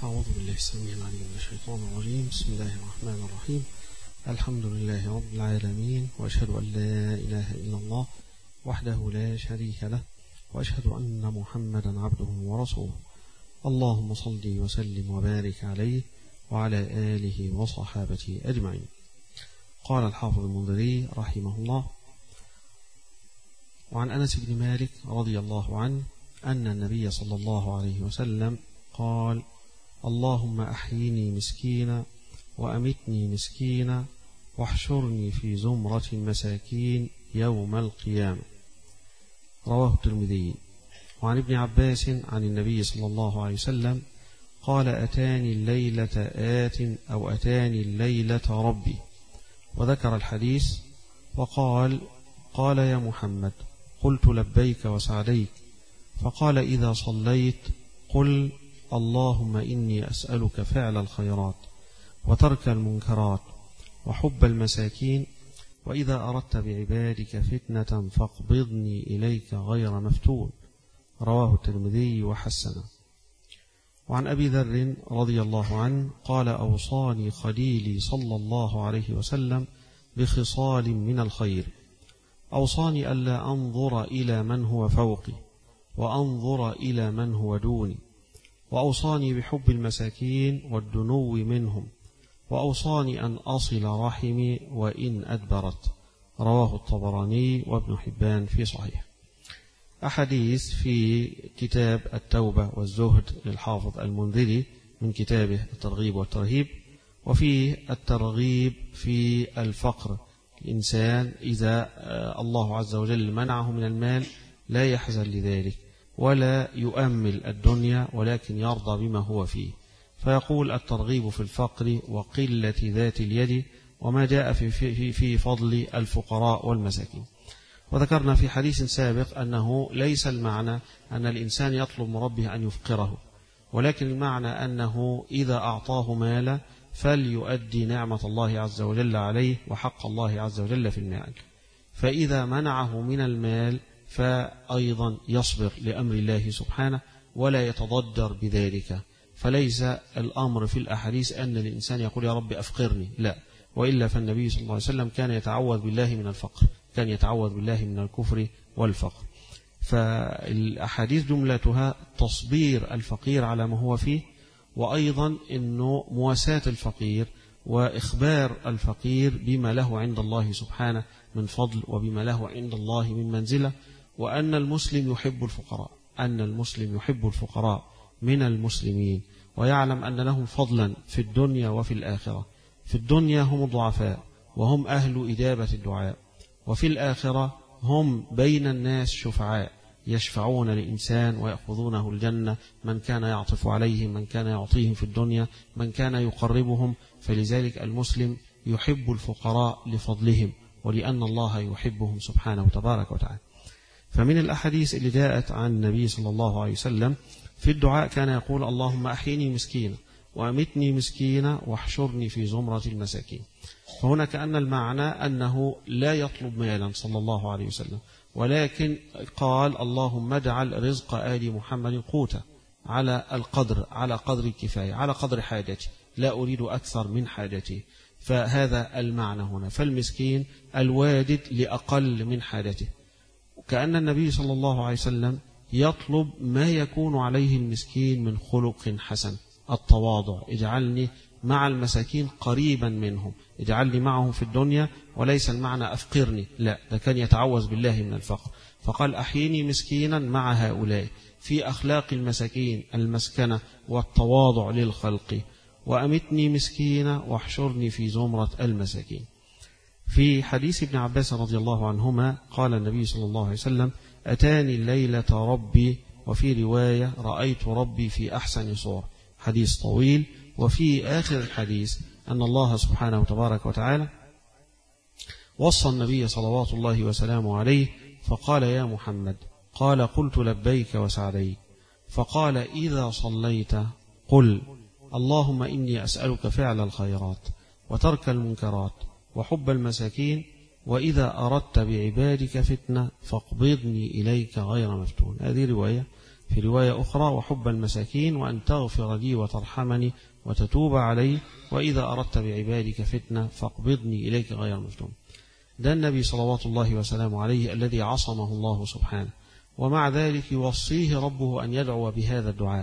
أعوذ بالله السميع العليم من الشيطان الرجيم. بسم الله الرحمن الرحيم. الحمد لله رب العالمين، وأشهد أن لا إله إلا الله وحده لا شريك له، وأشهد أن محمدا عبده ورسوله. اللهم صل وسلم وبارك عليه وعلى آله وصحابته أجمعين. قال الحافظ المنذري رحمه الله: وعن أنس بن مالك رضي الله عنه أن النبي صلى الله عليه وسلم قال: اللهم أحيني مسكينا وأمتني مسكينا واحشرني في زمرة المساكين يوم القيامة. رواه الترمذي. وعن ابن عباس عن النبي صلى الله عليه وسلم قال: أتاني الليلة ربي، وذكر الحديث وقال: قال يا محمد، قلت لبيك وسعديك، فقال: إذا صليت قل: اللهم إني أسألك فعل الخيرات وترك المنكرات وحب المساكين، وإذا أردت بعبادك فتنة فاقبضني إليك غير مفتون. رواه الترمذي وحسنه. وعن أبي ذر رضي الله عنه قال: أوصاني خليلي صلى الله عليه وسلم بخصال من الخير. أوصاني ألا أنظر إلى من هو فوقي وأنظر إلى من هو دوني، وأوصاني بحب المساكين والدنو منهم، وأوصاني أن أصل رحمي وإن أدبرت. رواه الطبراني وابن حبان في صحيح. أحاديث في كتاب التوبة والزهد للحافظ المنذري من كتابه الترغيب والترهيب، وفيه الترغيب في الفقر. الإنسان إذا الله عز وجل منعه من المال لا يحزن لذلك ولا يؤمل الدنيا، ولكن يرضى بما هو فيه. فيقول الترغيب في الفقر وقلة ذات اليد، وما جاء في فضل الفقراء والمساكين. وذكرنا في حديث سابق أنه ليس المعنى أن الإنسان يطلب من ربه أن يفقره، ولكن المعنى أنه إذا أعطاه مالا فليؤدي نعمة الله عز وجل عليه وحق الله عز وجل في المال. فإذا منعه من المال فأيضا يصبر لأمر الله سبحانه ولا يتضجر بذلك. فليس الأمر في الأحاديث أن الإنسان يقول يا رب أفقرني، لا، وإلا فالنبي صلى الله عليه وسلم كان يتعوذ بالله من الفقر، كان يتعوذ بالله من الكفر والفقر. فالأحاديث جملتها تصبير الفقير على ما هو فيه، وأيضا أنه مواساة الفقير وإخبار الفقير بما له عند الله سبحانه من فضل وبما له عند الله من منزلة، وأن المسلم يحب الفقراء، أن المسلم يحب الفقراء من المسلمين، ويعلم أن لهم فضلا في الدنيا وفي الآخرة. في الدنيا هم الضعفاء وهم أهل إجابة الدعاء، وفي الآخرة هم بين الناس شفعاء، يشفعون لإنسان ويأخذونه الجنة، من كان يعطف عليهم، من كان يعطيهم في الدنيا، من كان يقربهم. فلذلك المسلم يحب الفقراء لفضلهم ولأن الله يحبهم سبحانه وتبارك وتعالى. فمن الأحاديث اللي جاءت عن النبي صلى الله عليه وسلم في الدعاء كان يقول: اللهم أحيني مسكينا وأمتني مسكينا واحشرني في زمرة المساكين. فهنا كأن المعنى أنه لا يطلب مالا صلى الله عليه وسلم، ولكن قال: اللهم اجعل رزق آل محمد قوتا على قدر الكفاية، على قدر حاجتي، لا أريد أكثر من حاجتي. فهذا المعنى هنا. فالمسكين الواجد لأقل من حاجته، كأن النبي صلى الله عليه وسلم يطلب ما يكون عليه المسكين من خلق حسن، التواضع. اجعلني مع المساكين قريبا منهم، اجعلني معهم في الدنيا، وليس المعنى أفقرني، لا، ده كان يتعوذ بالله من الفقر. فقال: أحيني مسكينا مع هؤلاء في أخلاق المساكين، المسكنة والتواضع للخلق، وأمتني مسكينا واحشرني في زمرة المساكين. في حديث ابن عباس رضي الله عنهما قال النبي صلى الله عليه وسلم: أتاني الليلة ربي، وفي رواية: رأيت ربي في أحسن صور. حديث طويل. وفي آخر الحديث أن الله سبحانه وتبارك وتعالى وصى النبي صلوات الله وسلامه عليه فقال: يا محمد، قال: قلت لبيك وسعديك، فقال: إذا صليت قل: اللهم إني أسألك فعل الخيرات وترك المنكرات وحب المساكين، وإذا أردت بعبادك فتنة فاقبضني إليك غير مفتون. هذه رواية في رواية أخرى وحب المساكين، وأن تغفر لي وترحمني وتتوب علي، وإذا أردت بعبادك فتنة فاقبضني إليك غير مفتون. ده النبي صلوات الله وسلامه عليه الذي عصمه الله سبحانه، ومع ذلك يوصيه ربه أن يدعو بهذا الدعاء.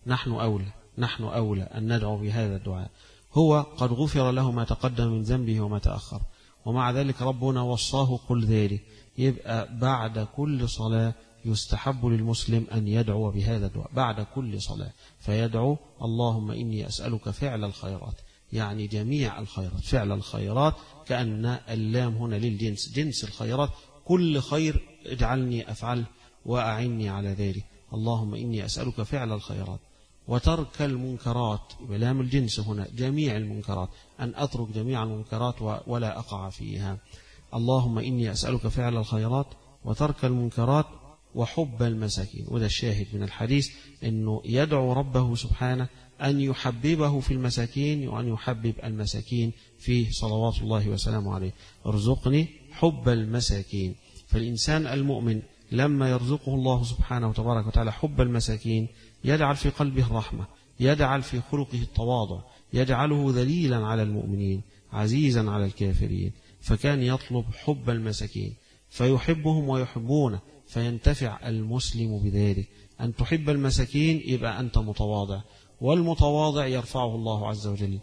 نحن أولى أن ندعو بهذا الدعاء. هو قد غفر له ما تقدم من ذنبه وما تأخر، ومع ذلك ربنا وصاه قل ذلك. يبقى بعد كل صلاة يستحب للمسلم أن يدعو بهذا الدعاء بعد كل صلاة، فيدعو اللهم إني أسألك فعل الخيرات، يعني جميع الخيرات، فعل الخيرات، كأن اللام هنا للجنس، جنس الخيرات، كل خير اجعلني أفعل وأعني على ذلك. اللهم إني أسألك فعل الخيرات وترك المنكرات، بلام الجنس هنا جميع المنكرات، أن أترك جميع المنكرات ولا أقع فيها. اللهم إني أسألك فعل الخيرات وترك المنكرات وحب المساكين. وده الشاهد من الحديث، أنه يدعو ربه سبحانه أن يحببه في المساكين وأن يحبب المساكين فيه صلوات الله وسلامه عليه. ارزقني حب المساكين. فالإنسان المؤمن لما يرزقه الله سبحانه وتبارك وتعالى حب المساكين يجعل في قلبه الرحمة، يجعل في خلقه التواضع، يجعله ذليلا على المؤمنين عزيزا على الكافرين. فكان يطلب حب المساكين فيحبهم ويحبونه، فينتفع المسلم بذلك. أن تحب المساكين يبقى أنت متواضع، والمتواضع يرفعه الله عز وجل،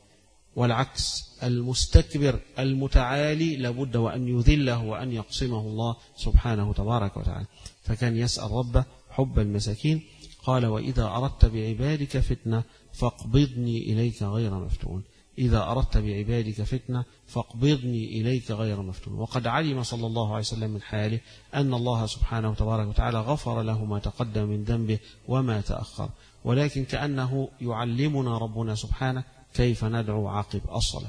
والعكس المستكبر المتعالي لابد وأن يذله وأن يقسمه الله سبحانه تبارك وتعالى. فكان يسأل ربه حب المساكين. قال وإذا أردت بعبادك فتنة فاقبضني إليك غير مفتون. إذا أردت بعبادك فتنة فاقبضني إليك غير مفتون. وقد علم صلى الله عليه وسلم من حاله أن الله سبحانه وتبارك وتعالى غفر له ما تقدم من ذنبه وما تأخر، ولكن كأنه يعلمنا ربنا سبحانه كيف ندعو عقب الصلاة.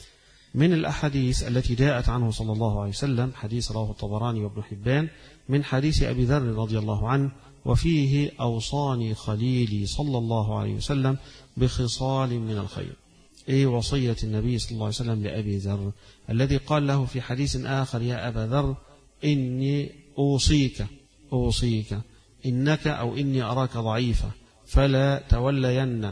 من الأحاديث التي جاءت عنه صلى الله عليه وسلم حديث رواه الطبراني وابن حبان من حديث أبي ذر رضي الله عنه، وفيه أوصاني خليلي صلى الله عليه وسلم بخصال من الخير. إيه وصية النبي صلى الله عليه وسلم لأبي ذر الذي قال له في حديث آخر يا أبا ذر إني أوصيك إنك أو إني أراك ضعيفة فلا تولين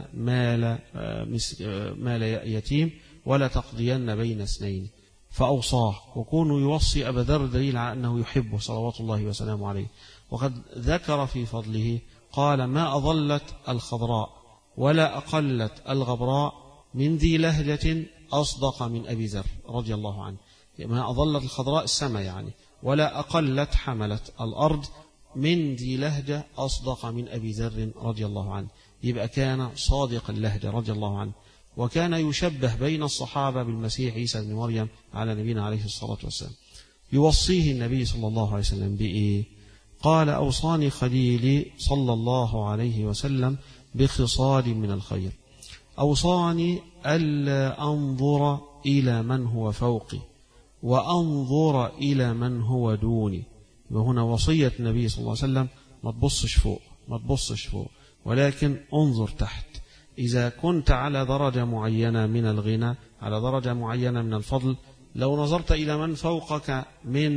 مال يتيم ولا تقضين بين اثنين. فأوصاه، وكونوا يوصي أبا ذر دليل على أنه يحبه صلوات الله وسلامه عليه. وقد ذكر في فضله قال ما أضلت الخضراء ولا أقلت الغبراء من ذي لهجة أصدق من أبي ذر رضي الله عنه. ما أضلت الخضراء السماء يعني، ولا أقلت حملت الأرض من ذي لهجة أصدق من أبي ذر رضي الله عنه. يبقى كان صادق اللهجة رضي الله عنه، وكان يشبه بين الصحابة بالمسيح عيسى بن مريم على نبينا عليه الصلاة والسلام. يوصيه النبي صلى الله عليه وسلم بإيه؟ قال أوصاني خليلي صلى الله عليه وسلم بخصال من الخير. أوصاني ألا أنظر إلى من هو فوقي وأنظر إلى من هو دوني. وهنا وصية النبي صلى الله عليه وسلم ما تبصش فوق ولكن انظر تحت. إذا كنت على درجة معينة من الغنى، على درجة معينة من الفضل، لو نظرت إلى من فوقك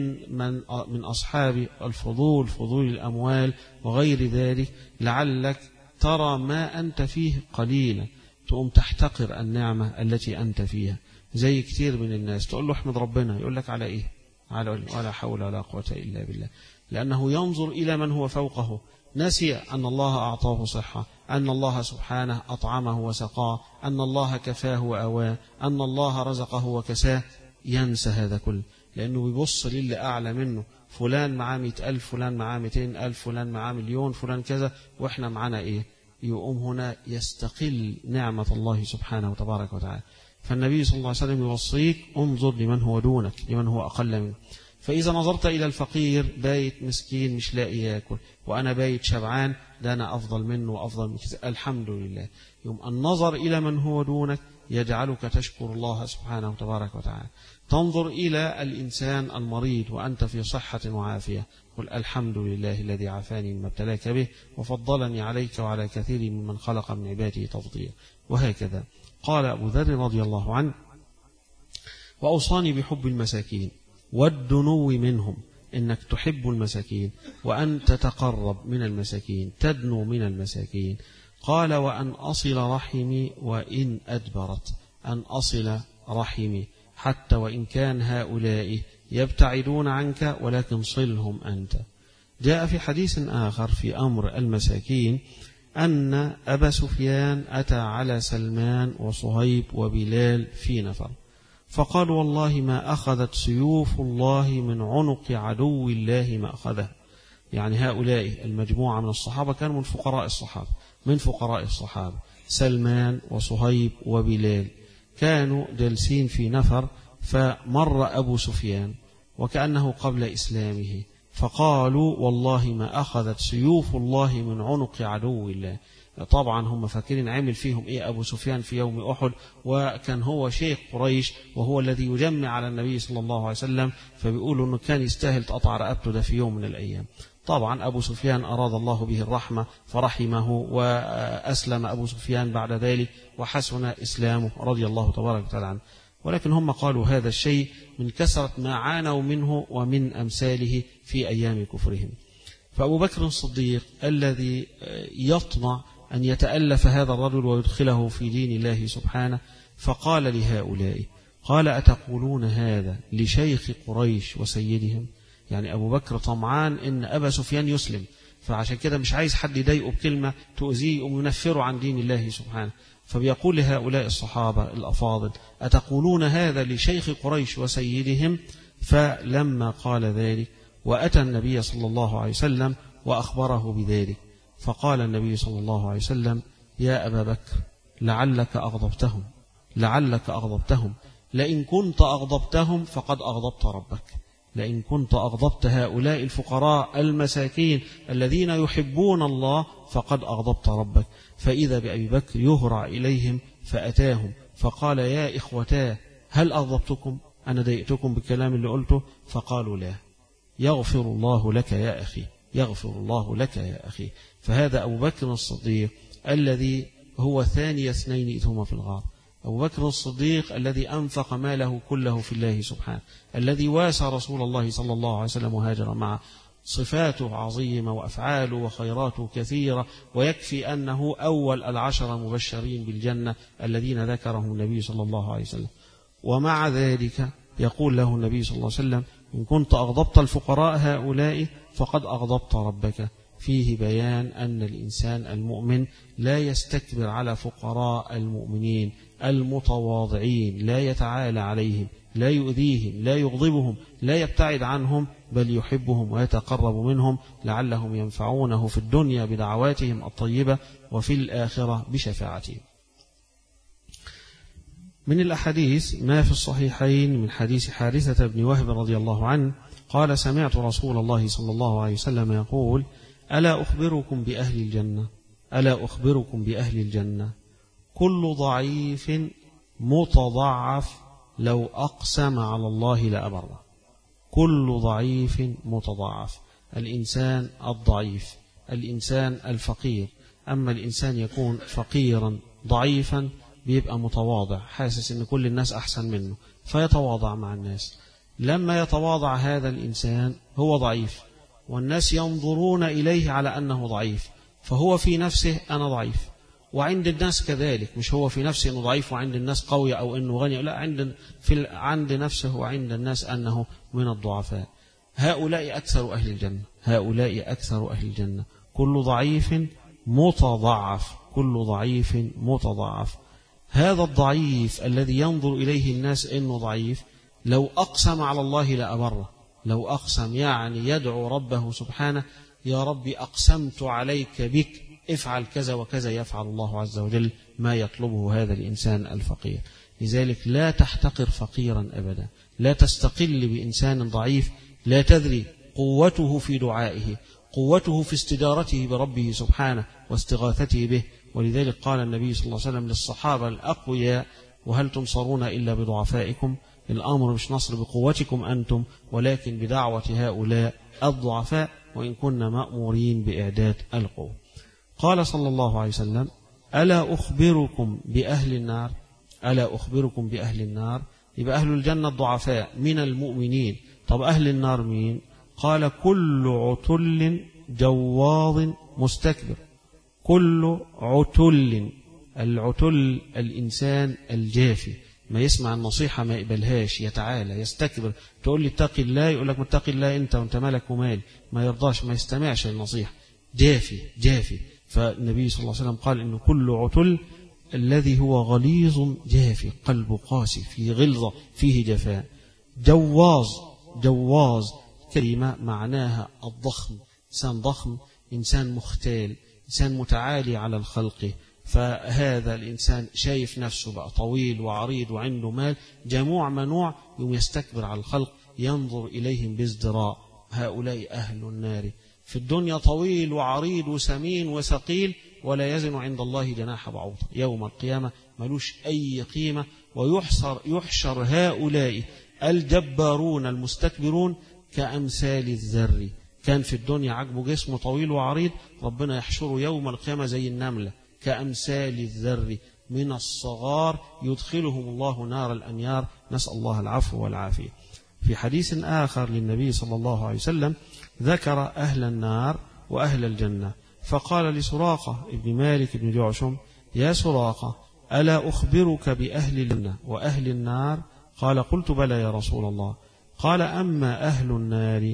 من أصحاب الفضول، فضول الأموال وغير ذلك، لعلك ترى ما أنت فيه قليلا، تقوم تحتقر النعمة التي أنت فيها. زي كتير من الناس تقول له احمد ربنا، يقول لك على إيه؟ على ولا حول ولا قوة إلا بالله، لأنه ينظر إلى من هو فوقه، نسي أن الله أعطاه صحة، أن الله سبحانه أطعمه وسقاه، أن الله كفاه وأواه، أن الله رزقه وكساه. ينسى هذا كله لأنه بيبص للي أعلى منه. فلان معاه 100,000، فلان معاه 200,000، فلان معاه 1,000,000، فلان كذا، وإحنا معانا إيه؟ يقوم هنا يستقل نعمة الله سبحانه وتبارك وتعالى. فالنبي صلى الله عليه وسلم يوصيك انظر لمن هو دونك، لمن هو أقل منك. فإذا نظرت إلى الفقير بايت مسكين مش لاقي ياكل، وأنا بايت شبعان، ده أنا أفضل منه وأفضل من كذا، الحمد لله. يوم النظر إلى من هو دونك يجعلك تشكر الله سبحانه وتبارك وتعالى. تنظر إلى الإنسان المريض وأنت في صحة وعافية، قل الحمد لله الذي عافاني مما ابتلاك به وفضلني عليك وعلى كثير ممن خلق من عباده تفضيلا. وهكذا قال أبو ذر رضي الله عنه وأوصاني بحب المساكين والدنو منهم إنك تحب المساكين وأن تتقرب من المساكين، تدنو من المساكين. قال وأن أصل رحمي وإن أدبرت، أن أصل رحمي حتى وإن كان هؤلاء يبتعدون عنك ولكن صلهم أنت. جاء في حديث آخر في أمر المساكين أن أبا سفيان أتى على سلمان وصهيب وبلال في نفر، فقال والله ما أخذت سيوف الله من عنق عدو الله ما أخذه. يعني هؤلاء المجموعة من الصحابة كانوا من فقراء الصحابة، سلمان وصهيب وبلال كانوا جالسين في نفر، فمر أبو سفيان وكأنه قبل إسلامه، فقالوا والله ما أخذت سيوف الله من عنق عدو الله. طبعا هم فاكرين عمل فيهم إيه أبو سفيان في يوم أحد، وكان هو شيخ قريش وهو الذي يجمع على النبي صلى الله عليه وسلم، فبيقولوا أنه كان يستاهل تقطع رقبته ده في يوم من الأيام. طبعا أبو سفيان أراد الله به الرحمة فرحمه، وأسلم أبو سفيان بعد ذلك وحسن إسلامه رضي الله تبارك وتعالى عنه. ولكن هم قالوا هذا الشيء من كثرة ما عانوا منه ومن أمثاله في أيام كفرهم. فأبو بكر الصديق الذي يطمع أن يتألف هذا الرجل ويدخله في دين الله سبحانه، فقال لهؤلاء، قال أتقولون هذا لشيخ قريش وسيدهم؟ يعني أبو بكر طمعان إن أبا سفيان يسلم، فعشان كده مش عايز حد يضايقه بكلمة تؤذيه وينفره عن دين الله سبحانه، فبيقول لهؤلاء الصحابة الأفاضل أتقولون هذا لشيخ قريش وسيدهم؟ فلما قال ذلك وأتى النبي صلى الله عليه وسلم وأخبره بذلك، فقال النبي صلى الله عليه وسلم يا أبا بكر لعلك أغضبتهم، لئن كنت أغضبتهم فقد أغضبت ربك، لئن كنت أغضبت هؤلاء الفقراء المساكين الذين يحبون الله فقد أغضبت ربك. فإذا بأبي بكر يهرع إليهم فأتاهم فقال يا إخوتاه هل أغضبتكم؟ أنا ضايقتكم بالكلام اللي قلته؟ فقالوا لا. يغفر الله لك يا أخي، يغفر الله لك يا أخي. فهذا أبو بكر الصديق الذي هو ثاني اثنين إذ هما في الغار، أبو بكر الصديق الذي أنفق ماله كله في الله سبحانه، الذي واسى رسول الله صلى الله عليه وسلم وهاجر معه، صفاته عظيمة وأفعاله وخيراته كثيرة، ويكفي أنه أول 10 مبشرين بالجنة الذين ذكرهم النبي صلى الله عليه وسلم. ومع ذلك يقول له النبي صلى الله عليه وسلم إن كنت أغضبت الفقراء هؤلاء فقد أغضبت ربك. فيه بيان أن الإنسان المؤمن لا يستكبر على فقراء المؤمنين المتواضعين، لا يتعالى عليهم، لا يؤذيهم، لا يغضبهم، لا يبتعد عنهم، بل يحبهم ويتقرب منهم لعلهم ينفعونه في الدنيا بدعواتهم الطيبة وفي الآخرة بشفاعتهم. من الأحاديث ما في الصحيحين من حديث حارثة بن وهب رضي الله عنه قال سمعت رسول الله صلى الله عليه وسلم يقول ألا أخبركم بأهل الجنة، ألا أخبركم بأهل الجنة كل ضعيف متضعف لو أقسم على الله لأبره. كل ضعيف متضعف، الإنسان الضعيف، الإنسان الفقير. أما الإنسان يكون فقيرا ضعيفا بيبقى متواضع، حاسس أن كل الناس أحسن منه فيتواضع مع الناس. لما يتواضع هذا الإنسان هو ضعيف والناس ينظرون إليه على أنه ضعيف، فهو في نفسه أنا ضعيف، وعند الناس كذلك، مش هو في نفسه أنه ضعيف وعند الناس قوي أو أنه غني، لا، عند نفسه وعند الناس أنه من الضعفاء. هؤلاء أكثر أهل الجنة، هؤلاء أكثر أهل الجنة. كل ضعيف متضعف، كل ضعيف متضعف. هذا الضعيف الذي ينظر إليه الناس أنه ضعيف لو أقسم على الله لأبره، لو أقسم يعني يدعو ربه سبحانه يا رب أقسمت عليك بك افعل كذا وكذا، يفعل الله عز وجل ما يطلبه هذا الإنسان الفقير. لذلك لا تحتقر فقيرا أبدا، لا تستقل بإنسان ضعيف، لا تدري قوته في دعائه، قوته في استجارته بربه سبحانه واستغاثته به. ولذلك قال النبي صلى الله عليه وسلم للصحابة الأقوياء وهل تنصرون إلا بضعفائكم؟ الأمر مش نصر بقوتكم أنتم ولكن بدعوة هؤلاء الضعفاء، وإن كنا مأمورين بإعداد القوة. قال صلى الله عليه وسلم ألا أخبركم بأهل النار، ألا أخبركم بأهل النار. يبقى أهل الجنة الضعفاء من المؤمنين. طب أهل النار مين؟ قال كل عتل جواظ مستكبر. كل عتل، العتل الإنسان الجافي، ما يسمع النصيحة ما يقبلهاش، يتعالى يستكبر. تقول لي اتق الله، يقول لك اتق الله انت وانت مالك ومالي، ما يرضاش ما يستمعش النصيحة، جافي جافي. فالنبي صلى الله عليه وسلم قال إن كل عتل الذي هو غليظ جافي، قلبه قاسي، فيه غلظة، فيه جفاء. جواظ، جواظ كلمة معناها الضخم، إنسان ضخم، إنسان مختال، إنسان متعالي على الخلق. فهذا الإنسان شايف نفسه بقى طويل وعريض وعنده مال، جموع منوع، يوم يستكبر على الخلق، ينظر إليهم بازدراء. هؤلاء أهل النار. في الدنيا طويل وعريض وسمين وثقيل، ولا يزن عند الله جناح بعوضة. يوم القيامة ملوش أي قيمة، ويحشر هؤلاء الجبارون المستكبرون كأمثال الذر. كان في الدنيا عجبه جسمه طويل وعريض، ربنا يحشره يوم القيامة زي النملة كأمثال الذر من الصغار، يدخلهم الله نار الأنيار، نسأل الله العفو والعافية. في حديث آخر للنبي صلى الله عليه وسلم ذكر أهل النار وأهل الجنة، فقال لسراقة ابن مالك بن جعشم: يا سراقة، ألا أخبرك بأهل الجنة وأهل النار؟ قال: قلت بلى يا رسول الله. قال: أما أهل النار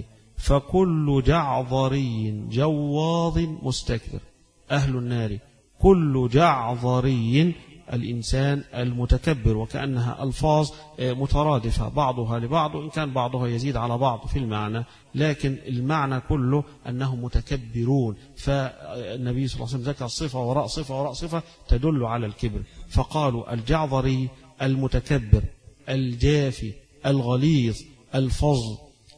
فكل جعظري جواظ مستكبر. أهل النار كل جعظري، الإنسان المتكبر، وكأنها ألفاظ مترادفة بعضها لبعض، وإن كان بعضها يزيد على بعض في المعنى، لكن المعنى كله أنهم متكبرون. فالنبي صلى الله عليه وسلم ذكر صفة وراء صفة وراء صفة تدل على الكبر، فقالوا الجعظري المتكبر الجافي الغليظ الفظ.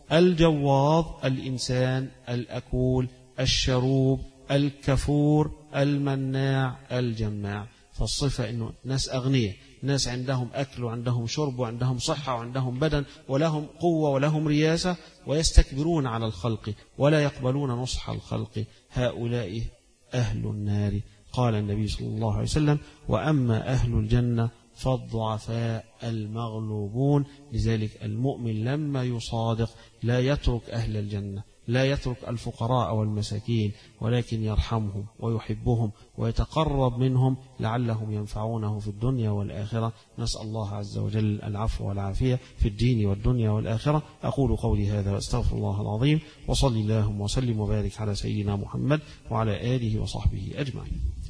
الجواظ الإنسان الأكول الشروب الكفور المناع الجماع. فالصفة إنه ناس أغنياء، ناس عندهم أكل وعندهم شرب وعندهم صحة وعندهم بدن ولهم قوة ولهم رياسة، ويستكبرون على الخلق ولا يقبلون نصح الخلق. هؤلاء أهل النار. قال النبي صلى الله عليه وسلم: وأما أهل الجنة فالضعفاء المغلوبون. لذلك المؤمن لما يصادق لا يترك أهل الجنة، لا يترك الفقراء والمساكين، ولكن يرحمهم ويحبهم ويتقرب منهم لعلهم ينفعونه في الدنيا والآخرة. نسأل الله عز وجل العفو والعافية في الدين والدنيا والآخرة. أقول قولي هذا وأستغفر الله العظيم، وصلي اللهم وسلم وبارك على سيدنا محمد وعلى آله وصحبه أجمعين.